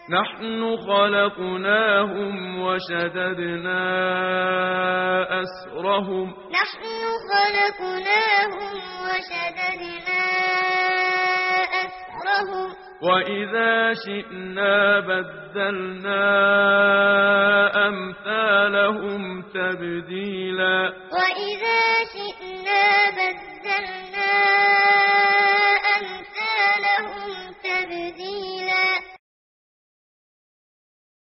نحن خلقناهم وشددنا أسرهم وإذا شئنا بدلنا أمثالهم تبديلا